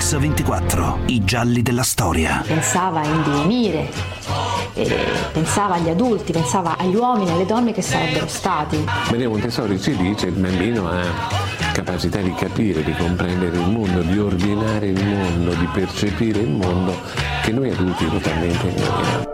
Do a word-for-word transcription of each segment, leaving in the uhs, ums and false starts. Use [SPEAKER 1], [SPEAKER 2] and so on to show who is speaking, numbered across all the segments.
[SPEAKER 1] Mix ventiquattro, i gialli della storia.
[SPEAKER 2] Pensava a Indy Emire, eh, pensava agli adulti, pensava agli uomini e alle donne che sarebbero stati.
[SPEAKER 3] Maria Montessori ci dice che il bambino ha capacità di capire, di comprendere il mondo, di ordinare il mondo, di percepire il mondo che noi adulti totalmente ignoriamo.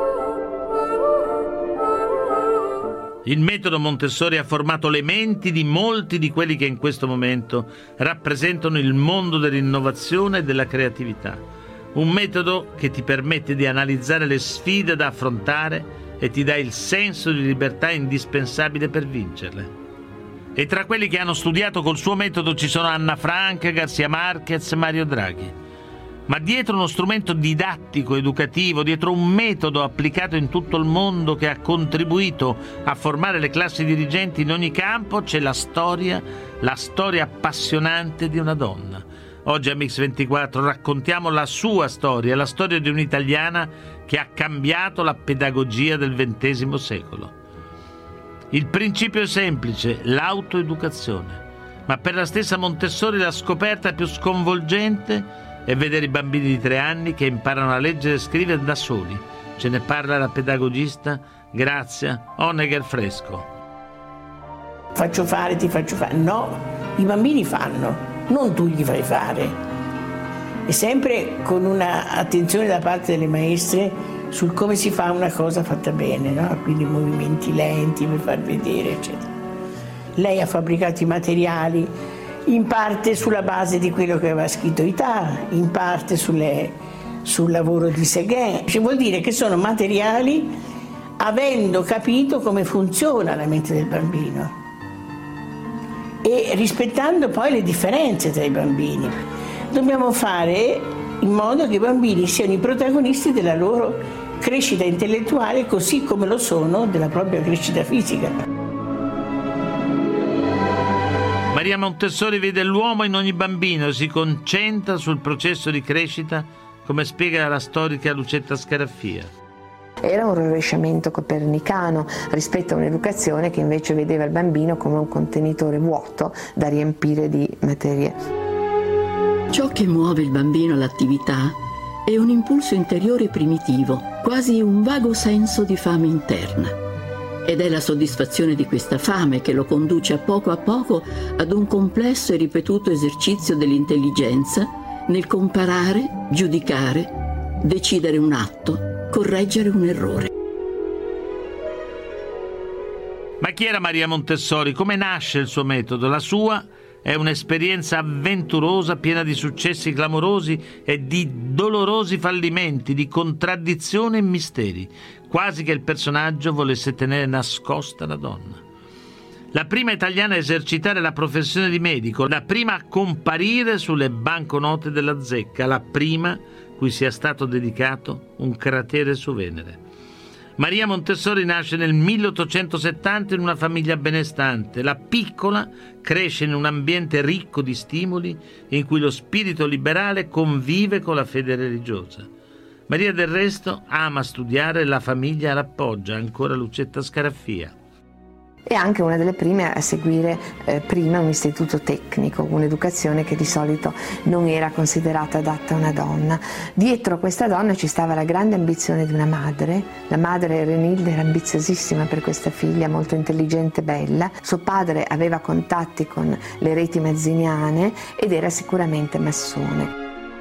[SPEAKER 4] Il metodo Montessori ha formato le menti di molti di quelli che in questo momento rappresentano il mondo dell'innovazione e della creatività. Un metodo che ti permette di analizzare le sfide da affrontare e ti dà il senso di libertà indispensabile per vincerle. E tra quelli che hanno studiato col suo metodo ci sono Anna Frank, Garcia Marquez e Mario Draghi. Ma dietro uno strumento didattico, educativo, dietro un metodo applicato in tutto il mondo che ha contribuito a formare le classi dirigenti in ogni campo, c'è la storia, la storia appassionante di una donna. Oggi a Mix ventiquattro raccontiamo la sua storia, la storia di un'italiana che ha cambiato la pedagogia del ventesimo secolo. Il principio è semplice, l'autoeducazione. Ma per la stessa Montessori la scoperta più sconvolgente è vedere i bambini di tre anni che imparano a leggere e scrivere da soli. Ce ne parla la pedagogista Grazia Honegger Fresco.
[SPEAKER 5] Faccio fare, ti faccio fare. No, i bambini fanno, non tu gli fai fare. E sempre con una attenzione da parte delle maestre sul come si fa una cosa fatta bene, no? Quindi movimenti lenti per far vedere, eccetera. Lei ha fabbricato i materiali in parte sulla base di quello che aveva scritto Ità, in parte sulle, sul lavoro di Séguin. Cioè, vuol dire che sono materiali avendo capito come funziona la mente del bambino e rispettando poi le differenze tra i bambini. Dobbiamo fare in modo che i bambini siano i protagonisti della loro crescita intellettuale così come lo sono della propria crescita fisica.
[SPEAKER 4] Maria Montessori vede l'uomo in ogni bambino e si concentra sul processo di crescita, come spiega la storica Lucetta Scaraffia.
[SPEAKER 6] Era un rovesciamento copernicano rispetto a un'educazione che invece vedeva il bambino come un contenitore vuoto da riempire di materie.
[SPEAKER 7] Ciò che muove il bambino all'attività è un impulso interiore primitivo, quasi un vago senso di fame interna. Ed è la soddisfazione di questa fame che lo conduce a poco a poco ad un complesso e ripetuto esercizio dell'intelligenza nel comparare, giudicare, decidere un atto, correggere un errore.
[SPEAKER 4] Ma chi era Maria Montessori? Come nasce il suo metodo? La sua è un'esperienza avventurosa, piena di successi clamorosi e di dolorosi fallimenti, di contraddizioni e misteri, quasi che il personaggio volesse tenere nascosta la donna. La prima italiana a esercitare la professione di medico, la prima a comparire sulle banconote della zecca, la prima cui sia stato dedicato un cratere su Venere. Maria Montessori nasce nel milleottocentosettanta in una famiglia benestante. La piccola cresce in un ambiente ricco di stimoli in cui lo spirito liberale convive con la fede religiosa. Maria del resto ama studiare e la famiglia l'appoggia, ancora Lucetta Scaraffia.
[SPEAKER 6] E anche una delle prime a seguire eh, prima un istituto tecnico, un'educazione che di solito non era considerata adatta a una donna. Dietro questa donna ci stava la grande ambizione di una madre. La madre Renilde era ambiziosissima per questa figlia, molto intelligente e bella. Suo padre aveva contatti con le reti mazziniane ed era sicuramente massone.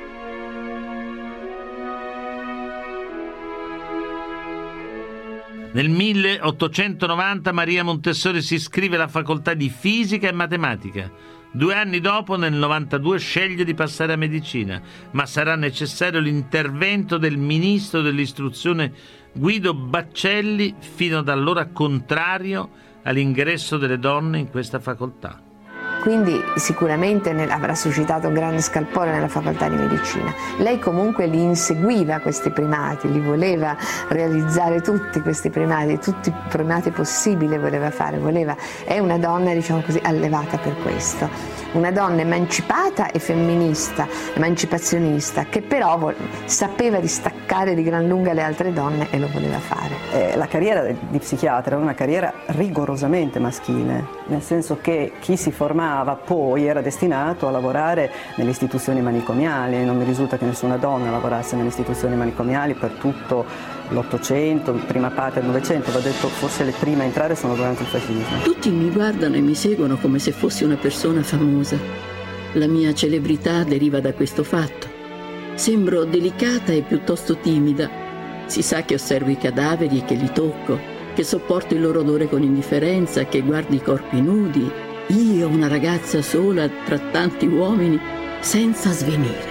[SPEAKER 4] Nel milleottocentonovanta Maria Montessori si iscrive alla facoltà di fisica e matematica. Due anni dopo, nel novantadue, sceglie di passare a medicina, ma sarà necessario l'intervento del ministro dell'istruzione Guido Baccelli, fino ad allora contrario all'ingresso delle donne in questa facoltà.
[SPEAKER 6] Quindi sicuramente nel, avrà suscitato un grande scalpore nella facoltà di medicina. Lei comunque li inseguiva questi primati, li voleva realizzare tutti questi primati, tutti i primati possibili voleva fare, voleva, è una donna, diciamo così, allevata per questo. Una donna emancipata e femminista, emancipazionista, che però vol- sapeva distaccare di gran lunga le altre donne e lo voleva fare.
[SPEAKER 8] Eh, la carriera di psichiatra è una carriera rigorosamente maschile, nel senso che chi si formava destinava poi, era destinato a lavorare nelle istituzioni manicomiali. Non mi risulta che nessuna donna lavorasse nelle istituzioni manicomiali per tutto l'Ottocento, prima parte del Novecento. Va detto, forse le prime a entrare sono durante il fascismo.
[SPEAKER 7] Tutti mi guardano e mi seguono come se fossi una persona famosa. La mia celebrità deriva da questo fatto. Sembro delicata e piuttosto timida. Si sa che osservo i cadaveri e che li tocco, che sopporto il loro odore con indifferenza, che guardo i corpi nudi. Io, una ragazza sola tra tanti uomini, senza svenire.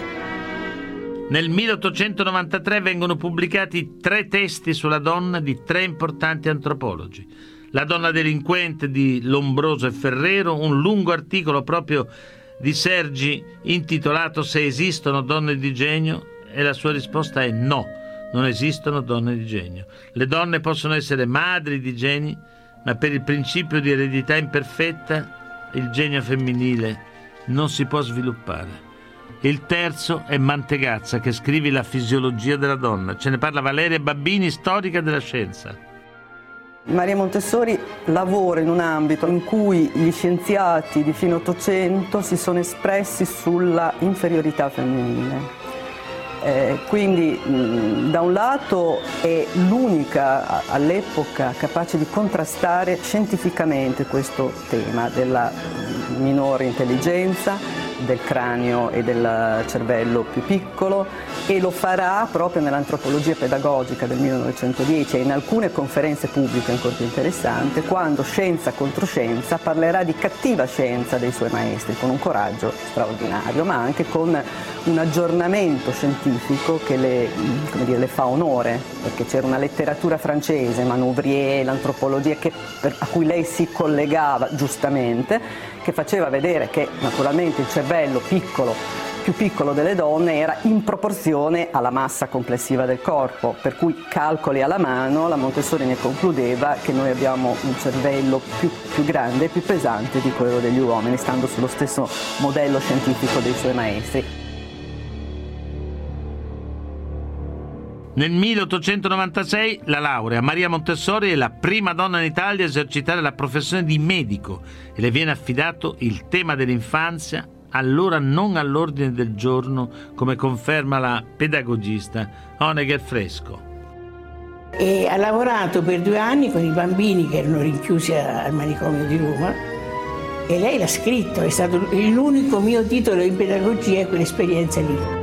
[SPEAKER 4] Nel milleottocentonovantatré vengono pubblicati tre testi sulla donna di tre importanti antropologi. La donna delinquente di Lombroso e Ferrero, un lungo articolo proprio di Sergi intitolato Se esistono donne di genio, e la sua risposta è no, non esistono donne di genio. Le donne possono essere madri di geni, ma per il principio di eredità imperfetta il genio femminile non si può sviluppare. Il terzo è Mantegazza, che scrive La fisiologia della donna. Ce ne parla Valeria Babbini, storica della scienza.
[SPEAKER 8] Maria Montessori lavora in un ambito in cui gli scienziati di fine Ottocento si sono espressi sulla inferiorità femminile. Eh, quindi mh, da un lato è l'unica all'epoca capace di contrastare scientificamente questo tema della minore intelligenza, del cranio e del cervello più piccolo, e lo farà proprio nell'antropologia pedagogica del millenovecentodieci e in alcune conferenze pubbliche ancora più interessanti, quando Scienza contro Scienza parlerà di cattiva scienza dei suoi maestri, con un coraggio straordinario, ma anche con un aggiornamento scientifico che le, come dire, le fa onore, perché c'era una letteratura francese, Manouvrier, l'antropologia, che, per, a cui lei si collegava giustamente, che faceva vedere che naturalmente il cervello piccolo, più piccolo delle donne era in proporzione alla massa complessiva del corpo, per cui calcoli alla mano la Montessori ne concludeva che noi abbiamo un cervello più, più grande e più pesante di quello degli uomini, stando sullo stesso modello scientifico dei suoi maestri.
[SPEAKER 4] Nel milleottocentonovantasei la laurea. Maria Montessori è la prima donna in Italia a esercitare la professione di medico e le viene affidato il tema dell'infanzia, allora non all'ordine del giorno, come conferma la pedagogista Honegger Fresco.
[SPEAKER 5] E ha lavorato per due anni con i bambini che erano rinchiusi al manicomio di Roma, e lei l'ha scritto, è stato l'unico mio titolo in pedagogia, è quell'esperienza lì.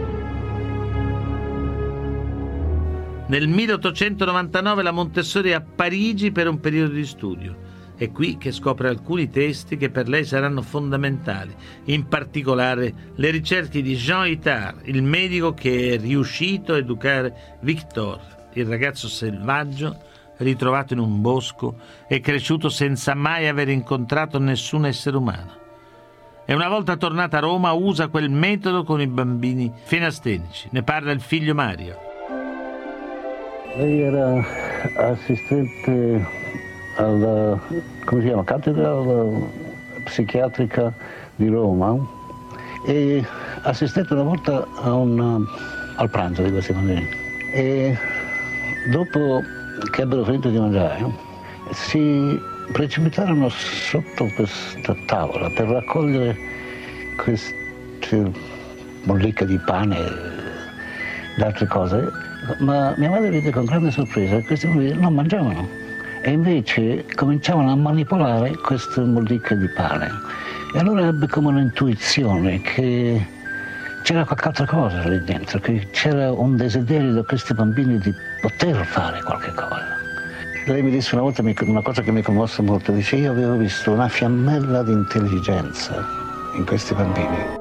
[SPEAKER 4] Nel milleottocentonovantanove la Montessori è a Parigi per un periodo di studio. È qui che scopre alcuni testi che per lei saranno fondamentali, in particolare le ricerche di Jean Itard, il medico che è riuscito a educare Victor, il ragazzo selvaggio ritrovato in un bosco e cresciuto senza mai aver incontrato nessun essere umano. E una volta tornata a Roma usa quel metodo con i bambini fenastenici. Ne parla il figlio Mario.
[SPEAKER 9] Lei era assistente alla, come si chiama, cattedra psichiatrica di Roma, e assistette una volta a un, al pranzo di questi bambini. E dopo che ebbero finito di mangiare, si precipitarono sotto questa tavola per raccogliere queste molliche di pane e altre cose. Ma mia madre vide con grande sorpresa che questi bambini non mangiavano, e invece cominciavano a manipolare queste molliche di pane. E allora ebbe come un'intuizione che c'era qualche altra cosa lì dentro, che c'era un desiderio da questi bambini di poter fare qualche cosa. Lei mi disse una volta una cosa che mi commosse molto, dice: io avevo visto una fiammella di intelligenza in questi bambini.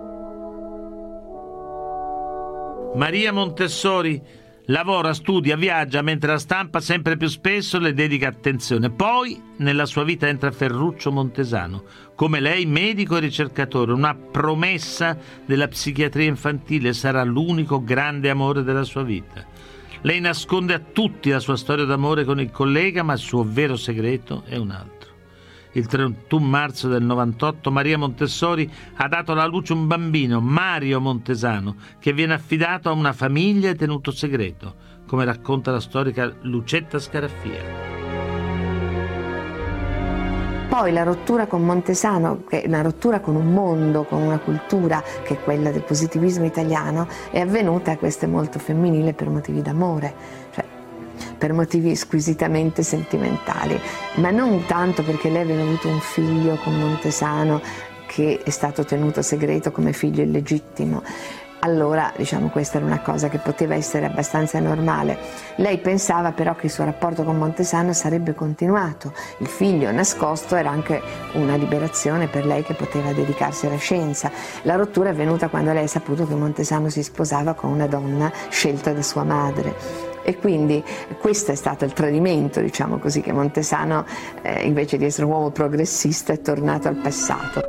[SPEAKER 4] Maria Montessori lavora, studia, viaggia, mentre la stampa sempre più spesso le dedica attenzione. Poi nella sua vita entra Ferruccio Montesano, come lei medico e ricercatore, una promessa della psichiatria infantile, sarà l'unico grande amore della sua vita. Lei nasconde a tutti la sua storia d'amore con il collega, ma il suo vero segreto è un altro. Il trentuno marzo del novantotto Maria Montessori ha dato alla luce un bambino, Mario Montesano, che viene affidato a una famiglia e tenuto segreto, come racconta la storica Lucetta Scaraffia.
[SPEAKER 6] Poi la rottura con Montesano, che è una rottura con un mondo, con una cultura che è quella del positivismo italiano, è avvenuta, questa è molto femminile, per motivi d'amore, cioè per motivi squisitamente sentimentali, ma non tanto perché lei aveva avuto un figlio con Montesano che è stato tenuto segreto come figlio illegittimo. Allora, diciamo, questa era una cosa che poteva essere abbastanza normale. Lei pensava però che il suo rapporto con Montesano sarebbe continuato. Il figlio nascosto era anche una liberazione per lei, che poteva dedicarsi alla scienza. La rottura è avvenuta quando lei ha saputo che Montesano si sposava con una donna scelta da sua madre. E quindi questo è stato il tradimento, diciamo così, che Montesano, eh, invece di essere un uomo progressista, è tornato al passato.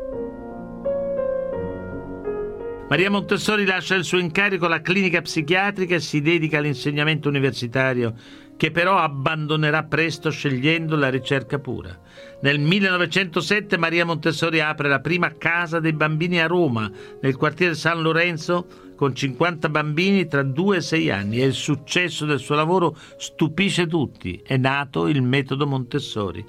[SPEAKER 4] Maria Montessori lascia il suo incarico alla clinica psichiatrica e si dedica all'insegnamento universitario, che però abbandonerà presto scegliendo la ricerca pura. Nel millenovecentosette Maria Montessori apre la prima casa dei bambini a Roma, nel quartiere San Lorenzo, con cinquanta bambini tra due e sei anni, e il successo del suo lavoro stupisce tutti. È nato il metodo Montessori.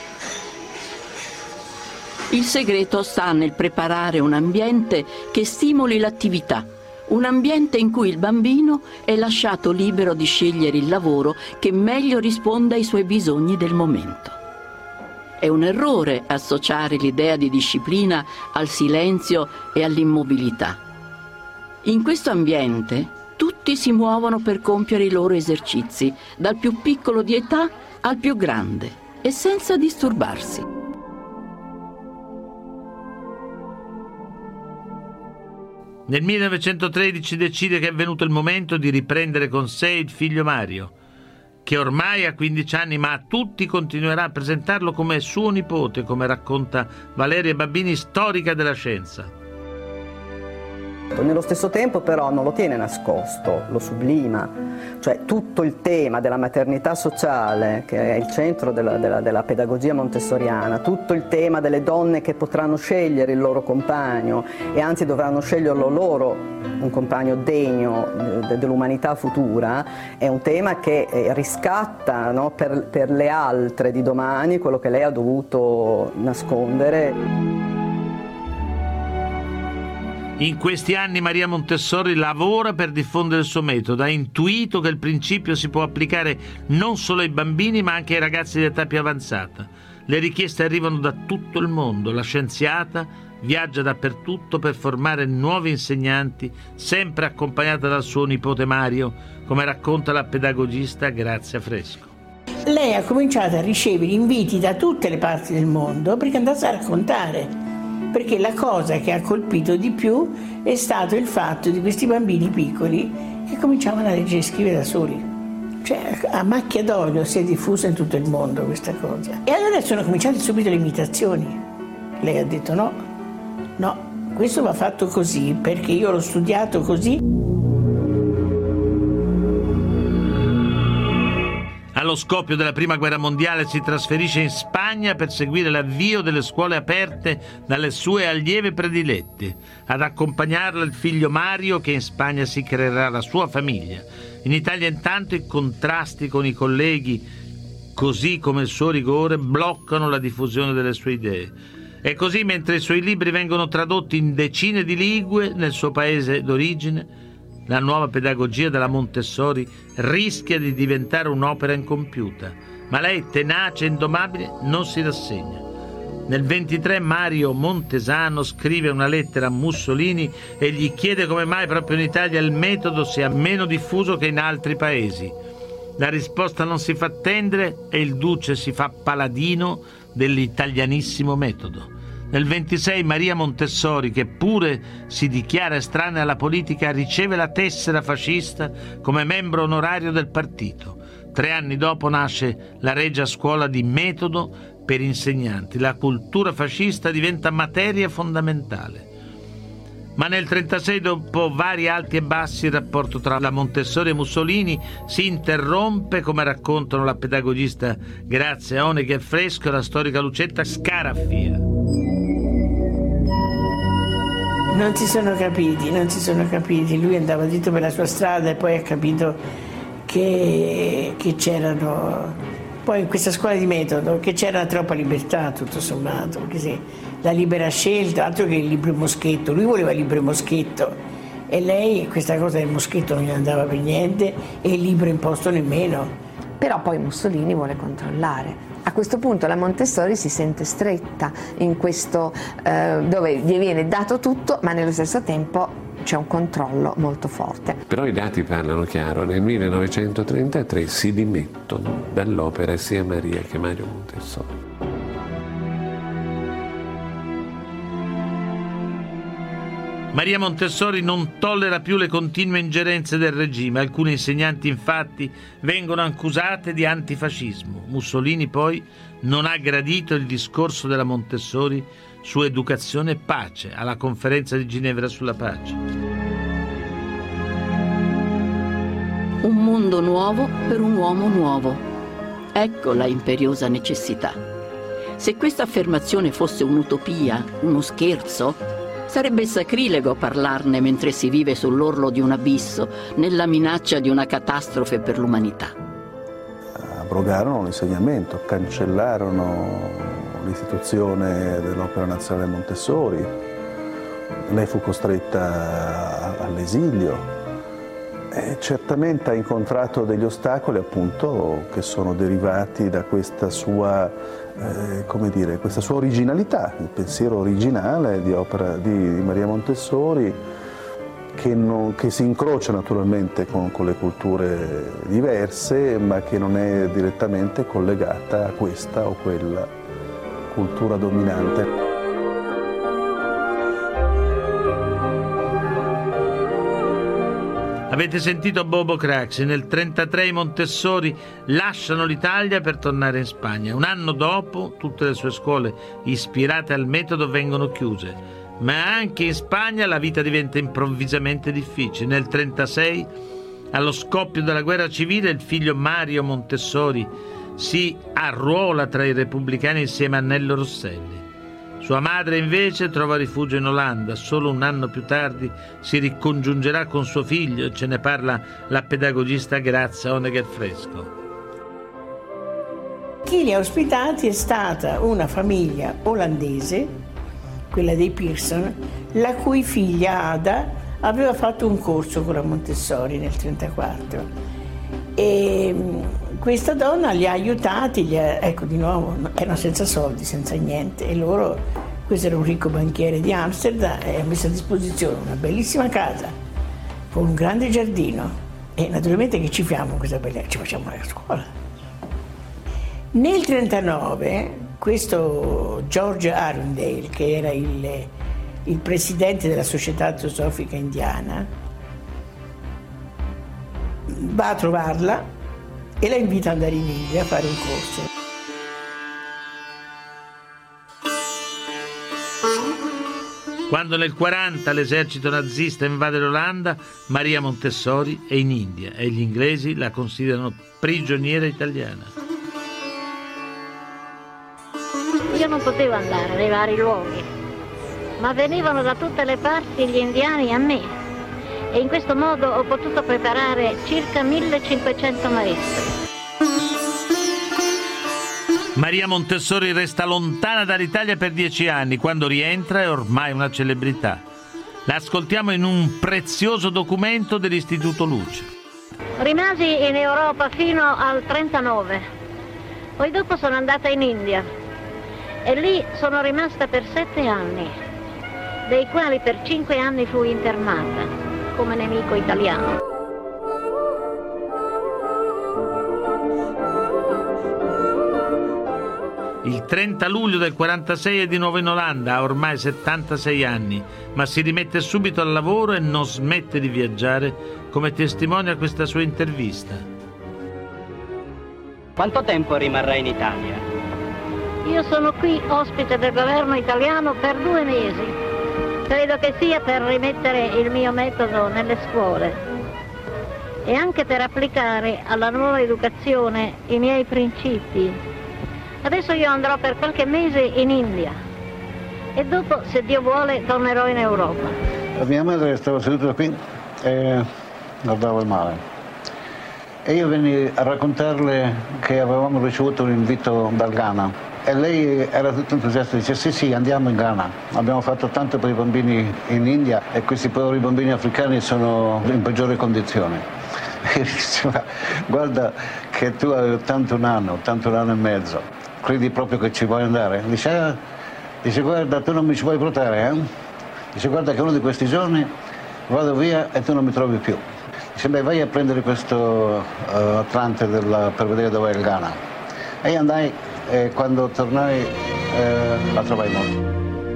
[SPEAKER 7] Il segreto sta nel preparare un ambiente che stimoli l'attività, un ambiente in cui il bambino è lasciato libero di scegliere il lavoro che meglio risponda ai suoi bisogni del momento. È un errore associare l'idea di disciplina al silenzio e all'immobilità. In questo ambiente tutti si muovono per compiere i loro esercizi, dal più piccolo di età al più grande, e senza disturbarsi.
[SPEAKER 4] Nel millenovecentotredici decide che è venuto il momento di riprendere con sé il figlio Mario, che ormai ha quindici anni, ma a tutti continuerà a presentarlo come suo nipote, come racconta Valeria Babbini, storica della scienza.
[SPEAKER 8] Nello stesso tempo però non lo tiene nascosto, lo sublima, cioè tutto il tema della maternità sociale, che è il centro della, della, della pedagogia montessoriana, tutto il tema delle donne che potranno scegliere il loro compagno e anzi dovranno sceglierlo loro, un compagno degno dell'umanità futura, è un tema che riscatta, no, per, per le altre di domani quello che lei ha dovuto nascondere.
[SPEAKER 4] In questi anni Maria Montessori lavora per diffondere il suo metodo, ha intuito che il principio si può applicare non solo ai bambini ma anche ai ragazzi di età più avanzata. Le richieste arrivano da tutto il mondo, la scienziata viaggia dappertutto per formare nuovi insegnanti, sempre accompagnata dal suo nipote Mario, come racconta la pedagogista Grazia Fresco.
[SPEAKER 5] Lei ha cominciato a ricevere inviti da tutte le parti del mondo perché andasse a raccontare. Perché la cosa che ha colpito di più è stato il fatto di questi bambini piccoli che cominciavano a leggere e scrivere da soli. Cioè, a macchia d'olio si è diffusa in tutto il mondo questa cosa. E allora sono cominciate subito le imitazioni. Lei ha detto no, no, questo va fatto così perché io l'ho studiato così.
[SPEAKER 4] Allo scoppio della Prima Guerra Mondiale si trasferisce in Spagna per seguire l'avvio delle scuole aperte dalle sue allieve predilette. Ad accompagnarla il figlio Mario, che in Spagna si creerà la sua famiglia. In Italia intanto i contrasti con i colleghi, così come il suo rigore, bloccano la diffusione delle sue idee. E così, mentre i suoi libri vengono tradotti in decine di lingue nel suo paese d'origine, la nuova pedagogia della Montessori rischia di diventare un'opera incompiuta, ma lei, tenace e indomabile, non si rassegna. Nel ventitré Mario Montesano scrive una lettera a Mussolini e gli chiede come mai proprio in Italia il metodo sia meno diffuso che in altri paesi. La risposta non si fa attendere e il duce si fa paladino dell'italianissimo metodo. Nel ventisei Maria Montessori, che pure si dichiara estranea alla politica, riceve la tessera fascista come membro onorario del partito. Tre anni dopo nasce la Regia Scuola di Metodo per insegnanti. La cultura fascista diventa materia fondamentale. Ma nel trentasei, dopo vari alti e bassi, il rapporto tra la Montessori e Mussolini si interrompe, come raccontano la pedagogista Grazia Oneghe Fresco e la storica Lucetta Scaraffia.
[SPEAKER 5] Non si sono capiti, non si sono capiti. Lui andava dritto per la sua strada e poi ha capito che, che c'erano Poi in questa scuola di metodo che c'era troppa libertà tutto sommato, perché se la libera scelta, altro che il libro Moschetto, lui voleva il libro Moschetto e lei questa cosa del Moschetto non gli andava per niente e il libro imposto nemmeno.
[SPEAKER 6] Però poi Mussolini vuole controllare. A questo punto la Montessori si sente stretta in questo eh, dove gli viene dato tutto, ma nello stesso tempo c'è un controllo molto forte.
[SPEAKER 3] Però i dati parlano chiaro, nel millenovecentotrentatré si dimettono dall'opera sia Maria che Mario Montessori.
[SPEAKER 4] Maria Montessori non tollera più le continue ingerenze del regime. Alcuni insegnanti infatti vengono accusate di antifascismo. Mussolini poi non ha gradito il discorso della Montessori su educazione e pace alla conferenza di Ginevra sulla pace.
[SPEAKER 7] Un mondo nuovo per un uomo nuovo. Ecco la imperiosa necessità. Se questa affermazione fosse un'utopia, uno scherzo, sarebbe sacrilego parlarne mentre si vive sull'orlo di un abisso, nella minaccia di una catastrofe per l'umanità.
[SPEAKER 10] Abrogarono l'insegnamento, cancellarono l'istituzione dell'Opera Nazionale Montessori, lei fu costretta all'esilio e certamente ha incontrato degli ostacoli appunto che sono derivati da questa sua, eh, come dire, questa sua originalità, il pensiero originale di, opera, di, di Maria Montessori che, non, che si incrocia naturalmente con, con le culture diverse ma che non è direttamente collegata a questa o quella cultura dominante.
[SPEAKER 4] Avete sentito Bobo Craxi? Nel trentatré i Montessori lasciano l'Italia per tornare in Spagna. Un anno dopo tutte le sue scuole ispirate al metodo vengono chiuse, ma anche in Spagna la vita diventa improvvisamente difficile. Nel trentasei, allo scoppio della guerra civile, il figlio Mario Montessori si arruola tra i repubblicani insieme a Nello Rosselli. Sua madre invece trova rifugio in Olanda. Solo un anno più tardi si ricongiungerà con suo figlio, ce ne parla la pedagogista Grazia Honegger Fresco.
[SPEAKER 5] Chi li ha ospitati è stata una famiglia olandese, quella dei Pearson, la cui figlia Ada aveva fatto un corso con la Montessori nel trentaquattro. E questa donna li ha aiutati, li ha, ecco di nuovo, erano senza soldi, senza niente, e loro, questo era un ricco banchiere di Amsterdam, e ha messo a disposizione una bellissima casa con un grande giardino e naturalmente che ci fiamo questa bella, ci facciamo la scuola. Nel trentanove questo George Arundel, che era il, il presidente della Società Teosofica Indiana, va a trovarla e la invita ad andare in India a fare un corso.
[SPEAKER 4] Quando nel quaranta l'esercito nazista invade l'Olanda, Maria Montessori è in India e gli inglesi la considerano prigioniera italiana.
[SPEAKER 11] Io non potevo andare nei vari luoghi, ma venivano da tutte le parti gli indiani a me. E in questo modo ho potuto preparare circa millecinquecento maestri.
[SPEAKER 4] Maria Montessori resta lontana dall'Italia per dieci anni. Quando rientra è ormai una celebrità. La ascoltiamo in un prezioso documento dell'Istituto Luce.
[SPEAKER 11] Rimasi in Europa fino al trentanove. Poi dopo sono andata in India. E lì sono rimasta per sette anni, dei quali per cinque anni fui internata come nemico italiano.
[SPEAKER 4] Il trenta luglio del quarantasei è di nuovo in Olanda, ha ormai settantasei anni, ma si rimette subito al lavoro e non smette di viaggiare, come testimonia questa sua intervista.
[SPEAKER 12] Quanto tempo rimarrà in Italia?
[SPEAKER 11] Io sono qui ospite del governo italiano per due mesi. Credo che sia per rimettere il mio metodo nelle scuole e anche per applicare alla nuova educazione i miei principi. Adesso io andrò per qualche mese in India e dopo, se Dio vuole, tornerò in Europa.
[SPEAKER 9] La mia madre stava seduta qui e guardava il mare. e io venni a raccontarle che avevamo ricevuto un invito dal Ghana e lei era tutto entusiasta, dice sì sì andiamo in Ghana, abbiamo fatto tanto per i bambini in India e questi poveri bambini africani sono in peggiore condizione. E diceva guarda che tu hai ottantuno anni, ottantuno anni e mezzo, credi proprio che ci vuoi andare? Dice, ah, dice guarda tu non mi ci puoi portare, eh? Dice guarda che uno di questi giorni vado via e tu non mi trovi più. Dice beh vai a prendere questo uh, Atlante della, per vedere dove è il Ghana. E io andai e quando tornai eh, la trovai morta.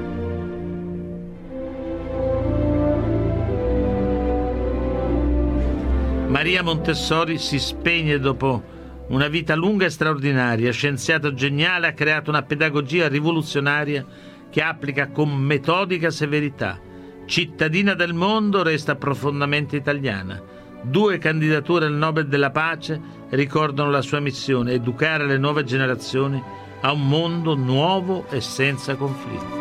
[SPEAKER 4] Maria Montessori si spegne dopo una vita lunga e straordinaria. Scienziata geniale, ha creato una pedagogia rivoluzionaria che applica con metodica severità. Cittadina del mondo, resta profondamente italiana. Due candidature al Nobel della Pace ricordano la sua missione: educare le nuove generazioni a un mondo nuovo e senza conflitti.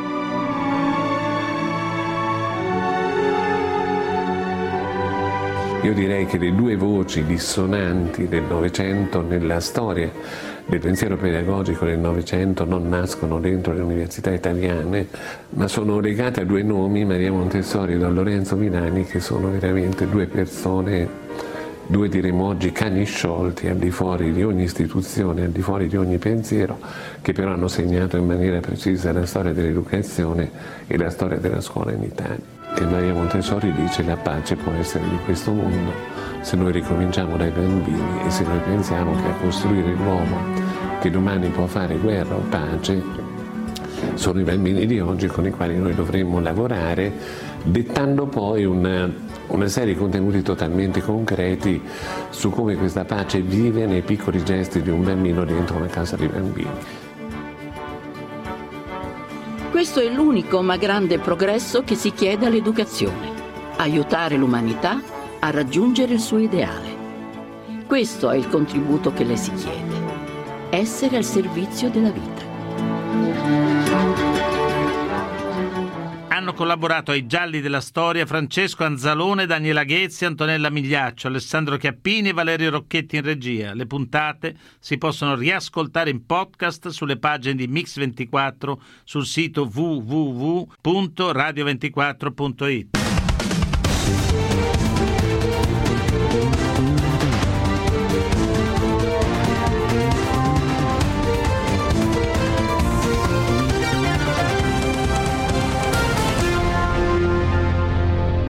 [SPEAKER 3] Io direi che le due voci dissonanti del Novecento nella storia del pensiero pedagogico del Novecento non nascono dentro le università italiane, ma sono legate a due nomi, Maria Montessori e Don Lorenzo Milani, che sono veramente due persone, due diremmo oggi cani sciolti al di fuori di ogni istituzione, al di fuori di ogni pensiero, che però hanno segnato in maniera precisa la storia dell'educazione e la storia della scuola in Italia. E Maria Montessori dice: la pace può essere di questo mondo se noi ricominciamo dai bambini e se noi pensiamo che a costruire l'uomo che domani può fare guerra o pace sono i bambini di oggi con i quali noi dovremmo lavorare, dettando poi una, una serie di contenuti totalmente concreti su come questa pace vive nei piccoli gesti di un bambino dentro una casa di bambini.
[SPEAKER 7] Questo è l'unico ma grande progresso che si chiede all'educazione: aiutare l'umanità a raggiungere il suo ideale. Questo è il contributo che le si chiede: essere al servizio della vita.
[SPEAKER 4] Hanno collaborato ai Gialli della Storia Francesco Anzalone, Daniela Ghezzi, Antonella Migliaccio, Alessandro Chiappini e Valerio Rocchetti in regia. Le puntate si possono riascoltare in podcast sulle pagine di Mix ventiquattro, sul sito w w w punto radio ventiquattro punto it.